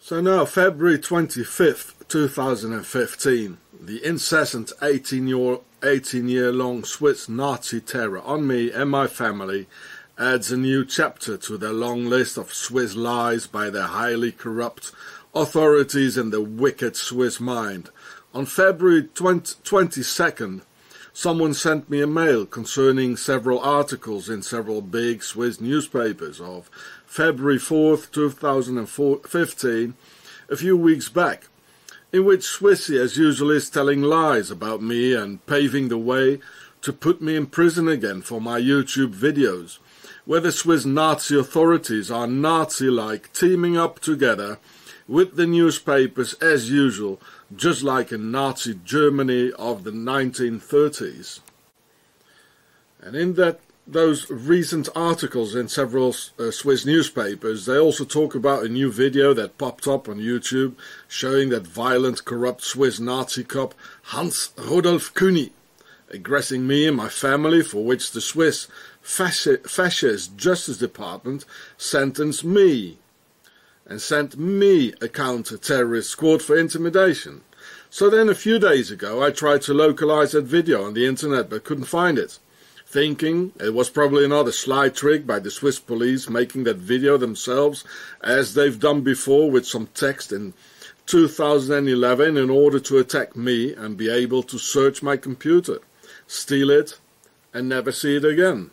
So now, February 25th, 2015, the incessant 18-year-long Swiss Nazi terror on me and my family adds a new chapter to their long list of Swiss lies by their highly corrupt authorities and the wicked Swiss mind. On February 22nd, someone sent me a mail concerning several articles in several big Swiss newspapers of February 4th, 2015, a few weeks back, in which Swissy, as usual, is telling lies about me and paving the way to put me in prison again for my YouTube videos, where the Swiss Nazi authorities are Nazi-like, teaming up together with the newspapers as usual, just like in Nazi Germany of the 1930s. And in those recent articles in several Swiss newspapers, they also talk about a new video that popped up on YouTube showing that violent, corrupt Swiss Nazi cop Hans Rudolf Kühni aggressing me and my family, for which the Swiss Fascist Justice Department sentenced me and sent me a counter-terrorist squad for intimidation. So then a few days ago I tried to localize that video on the internet but couldn't find it, thinking it was probably another sly trick by the Swiss police making that video themselves, as they've done before with some text in 2011 in order to attack me and be able to search my computer, steal it and never see it again.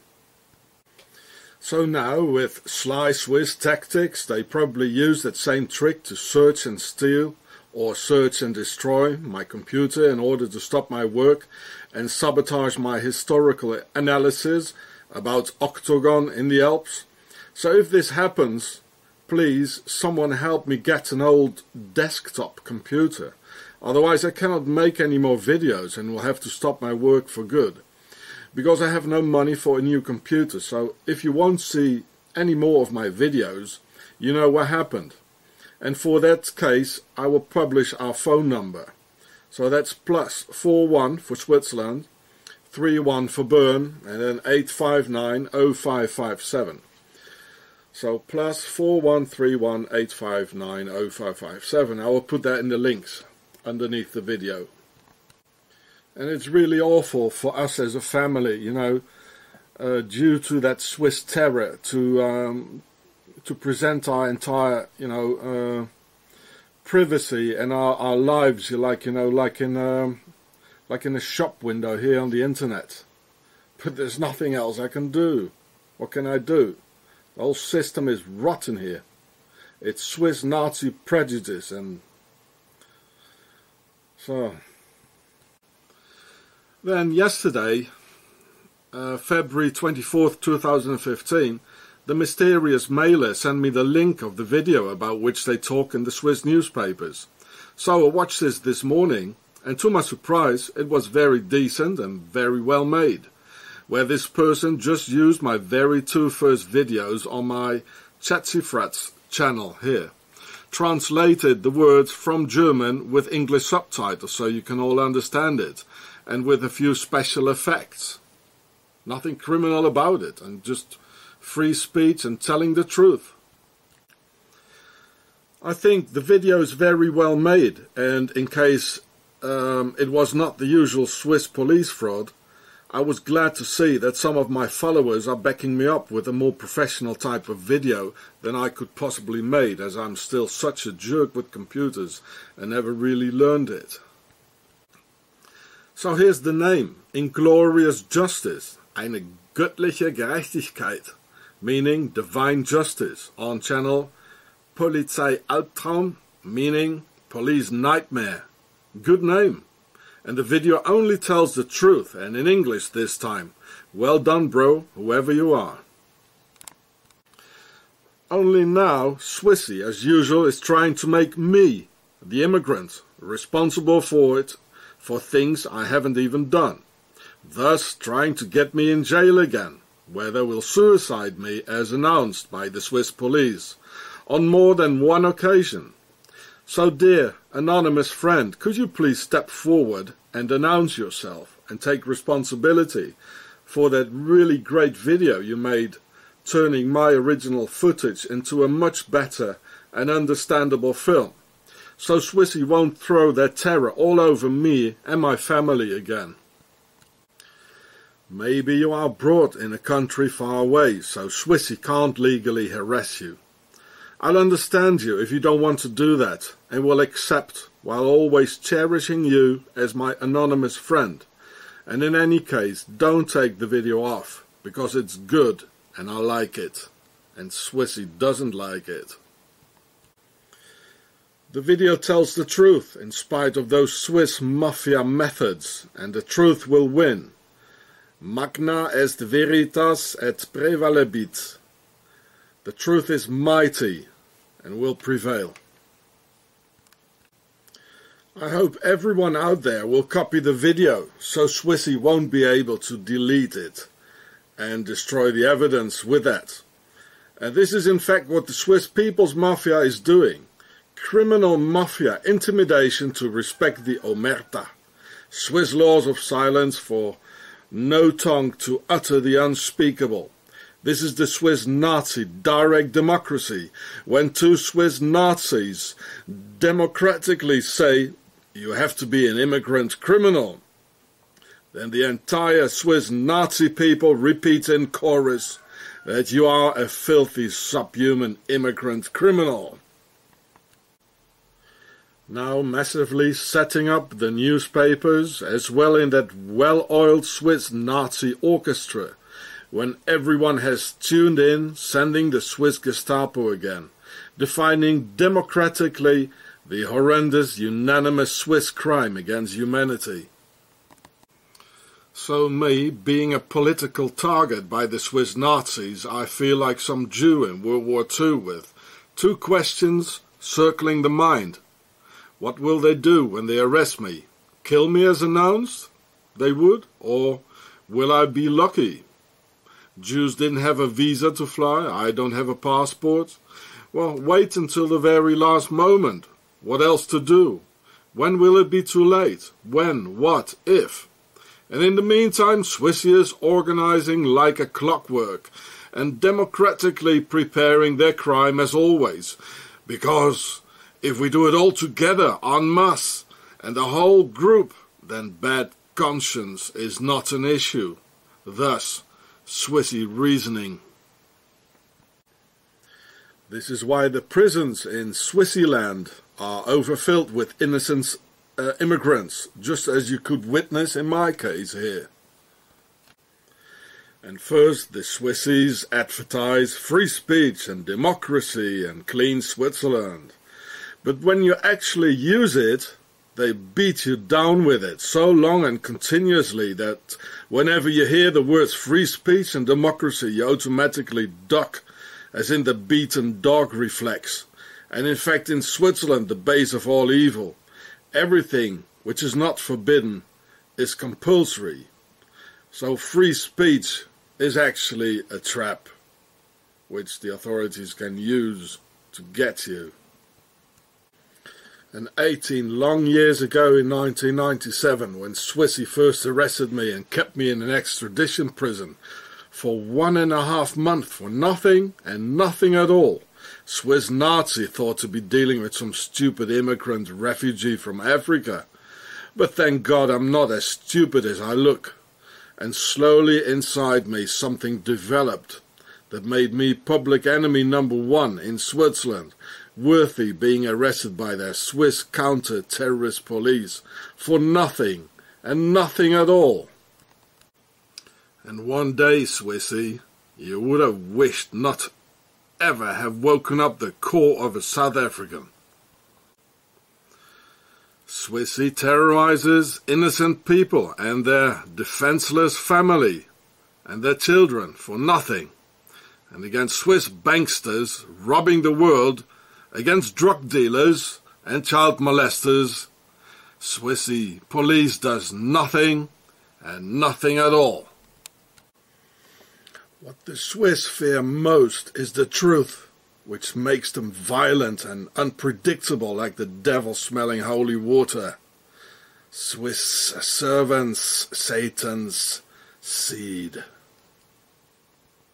So now, with sly Swiss tactics, they probably use that same trick to search and steal or search and destroy my computer in order to stop my work and sabotage my historical analysis about Octagon in the Alps. So if this happens, please someone help me get an old desktop computer. Otherwise I cannot make any more videos and will have to stop my work for good, because I have no money for a new computer. So if you won't see any more of my videos, you know what happened. And for that case, I will publish our phone number. So that's +41 for Switzerland, 31 for Bern, and then 859-0557. So +4131-859-0557. I will put that in the links underneath the video. And it's really awful for us as a family, you know, due to that Swiss terror, to present our entire, privacy and our lives, like in a shop window here on the internet. But there's nothing else I can do. What can I do? The whole system is rotten here. It's Swiss Nazi prejudice, and so. Then yesterday, February 24th, 2015, the mysterious mailer sent me the link of the video about which they talk in the Swiss newspapers. So I watched this morning, and to my surprise, it was very decent and very well made, where this person just used my very two first videos on my Chatsifrats channel here, translated the words from German with English subtitles so you can all understand it, and with a few special effects. Nothing criminal about it, and just free speech and telling the truth. I think the video is very well made, and in case it was not the usual Swiss police fraud, I was glad to see that some of my followers are backing me up with a more professional type of video than I could possibly make, as I'm still such a jerk with computers and never really learned it. So here's the name, Inglorious Justice, eine göttliche Gerechtigkeit, meaning divine justice, on channel Polizei Albtraum, meaning police nightmare. Good name. And the video only tells the truth, and in English this time. Well done, bro, whoever you are. Only now, Swissy, as usual, is trying to make me, the immigrant, responsible for it, for things I haven't even done, thus trying to get me in jail again, where they will suicide me as announced by the Swiss police, on more than one occasion. So dear anonymous friend, could you please step forward and announce yourself and take responsibility for that really great video you made, turning my original footage into a much better and understandable film, so Swissy won't throw their terror all over me and my family again. Maybe you are abroad in a country far away, so Swissy can't legally harass you. I'll understand you if you don't want to do that, and will accept, while always cherishing you as my anonymous friend. And in any case, don't take the video off, because it's good and I like it, and Swissy doesn't like it. The video tells the truth in spite of those Swiss mafia methods, and the truth will win. Magna est veritas et prevalebit. The truth is mighty and will prevail. I hope everyone out there will copy the video so Swissy won't be able to delete it and destroy the evidence with that. And this is in fact what the Swiss People's Mafia is doing. Criminal mafia intimidation to respect the omerta. Swiss laws of silence for no tongue to utter the unspeakable. This is the Swiss Nazi direct democracy, when two Swiss Nazis democratically say, you have to be an immigrant criminal. Then the entire Swiss Nazi people repeat in chorus that you are a filthy subhuman immigrant criminal. Now massively setting up the newspapers as well in that well-oiled Swiss Nazi orchestra, when everyone has tuned in, sending the Swiss Gestapo again, defining democratically the horrendous unanimous Swiss crime against humanity. So me, being a political target by the Swiss Nazis, I feel like some Jew in World War II with two questions circling the mind. What will they do when they arrest me? Kill me as announced? They would? Or will I be lucky? Jews didn't have a visa to fly, I don't have a passport. Well, wait until the very last moment. What else to do? When will it be too late? When? What? If? And in the meantime, Swissy is organizing like a clockwork and democratically preparing their crime as always. Because if we do it all together, en masse, and the whole group, then bad conscience is not an issue. Thus, Swissy reasoning. This is why the prisons in Swissyland are overfilled with innocent immigrants, just as you could witness in my case here. And first, the Swissies advertise free speech and democracy and clean Switzerland. But when you actually use it, they beat you down with it so long and continuously that whenever you hear the words free speech and democracy, you automatically duck, as in the beaten dog reflex. And in fact, in Switzerland, the base of all evil, everything which is not forbidden is compulsory. So free speech is actually a trap, which the authorities can use to get you. And 18 long years ago in 1997, when Swissy first arrested me and kept me in an extradition prison for 1.5 months for nothing and nothing at all, Swiss Nazi thought to be dealing with some stupid immigrant refugee from Africa. But thank God I'm not as stupid as I look. And slowly inside me something developed that made me public enemy #1 in Switzerland, worthy being arrested by their Swiss counter-terrorist police for nothing and nothing at all. And one day, Swissy, you would have wished not ever have woken up the core of a South African. Swissy terrorizes innocent people and their defenseless family and their children for nothing, and against Swiss banksters robbing the world, against drug dealers and child molesters, Swissy police does nothing and nothing at all. What the Swiss fear most is the truth, which makes them violent and unpredictable like the devil smelling holy water. Swiss servants, Satan's seed.